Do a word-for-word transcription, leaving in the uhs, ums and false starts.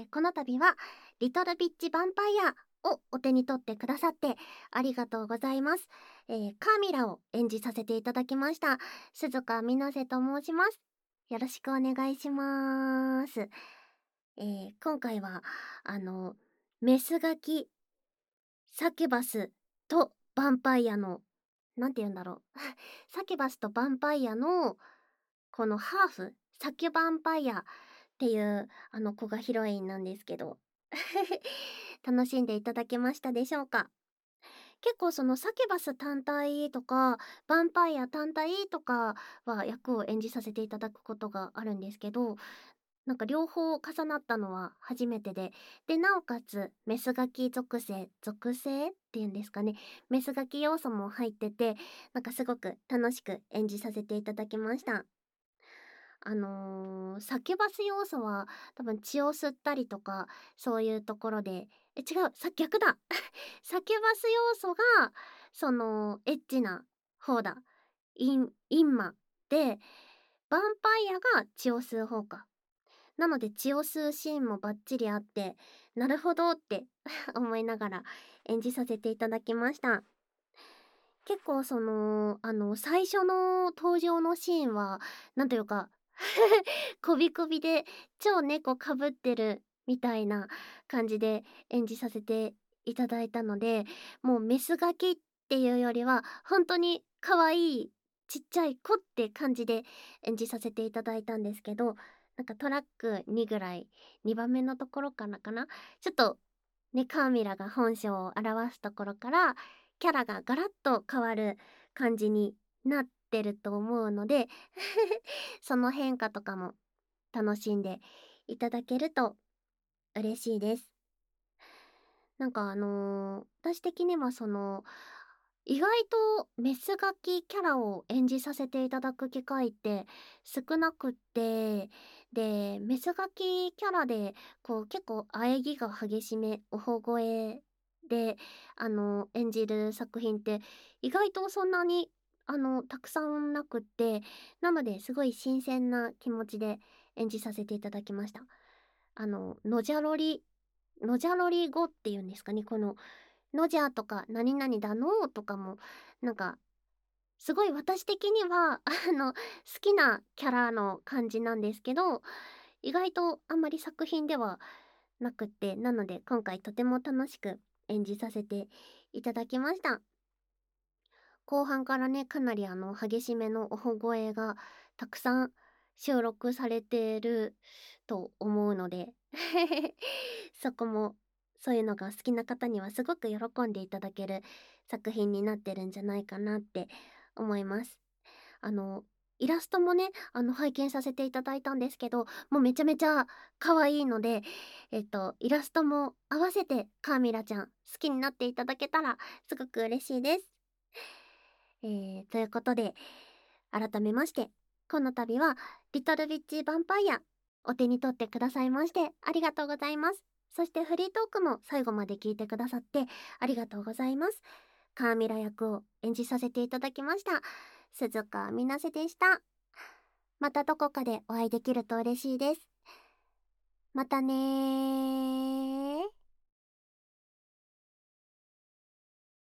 この度はリトルビッチヴァンパイアをお手に取ってくださってありがとうございます。えー、カーミラを演じさせていただきました鈴鹿みなせと申します。よろしくお願いします。えー、今回はあのメスガキサキュバスとヴァンパイアのなんて言うんだろうサキュバスとヴァンパイアのこのハーフサキュヴァンパイアっていうあの子がヒロインなんですけど楽しんでいただけましたでしょうか。結構そのサキュバス単体とかヴァンパイア単体とかは役を演じさせていただくことがあるんですけど、なんか両方重なったのは初めてで、でなおかつメスガキ属性属性っていうんですかね、メスガキ要素も入ってて、なんかすごく楽しく演じさせていただきました。あのー、サキュバス要素は多分血を吸ったりとかそういうところで、え違うさ逆だサキュバス要素がそのエッチな方だ。インインマで、ヴァンパイアが血を吸う方か。なので血を吸うシーンもバッチリあって、なるほどって思いながら演じさせていただきました。結構そのあの最初の登場のシーンはなんというかこびこびで超猫かぶってるみたいな感じで演じさせていただいたので、もうメスガキっていうよりは本当に可愛いちっちゃい子って感じで演じさせていただいたんですけど、なんかトラックにぐらいにばんめのところからかな、ちょっとねカーミラが本性を表すところからキャラがガラッと変わる感じになってると思うのでその変化とかも楽しんでいただけると嬉しいです。なんかあのー私的にはその意外とメスガキキャラを演じさせていただく機会って少なくって、でメスガキキャラでこう結構喘ぎが激しめおほ声であの演じる作品って意外とそんなにあのたくさんなくって、なのですごい新鮮な気持ちで演じさせていただきました。あのノジャロリノジャロリ語っていうんですかね、このノジャとか何々だのーとかもなんかすごい私的にはあの好きなキャラの感じなんですけど、意外とあんまり作品ではなくって、なので今回とても楽しく演じさせていただきました。後半からねかなりあの激しめのおほ声がたくさん収録されてると思うのでそこもそういうのが好きな方にはすごく喜んでいただける作品になってるんじゃないかなって思います。あのイラストもねあの拝見させていただいたんですけど、もうめちゃめちゃ可愛いので、えっとイラストも合わせてカーミラちゃん好きになっていただけたらすごく嬉しいです。えー、ということで改めましてこの度はリトルビッチヴァンパイアお手に取ってくださいましてありがとうございます。そしてフリートークも最後まで聞いてくださってありがとうございます。カーミラ役を演じさせていただきました鈴鹿みなせでした。またどこかでお会いできると嬉しいです。またねー。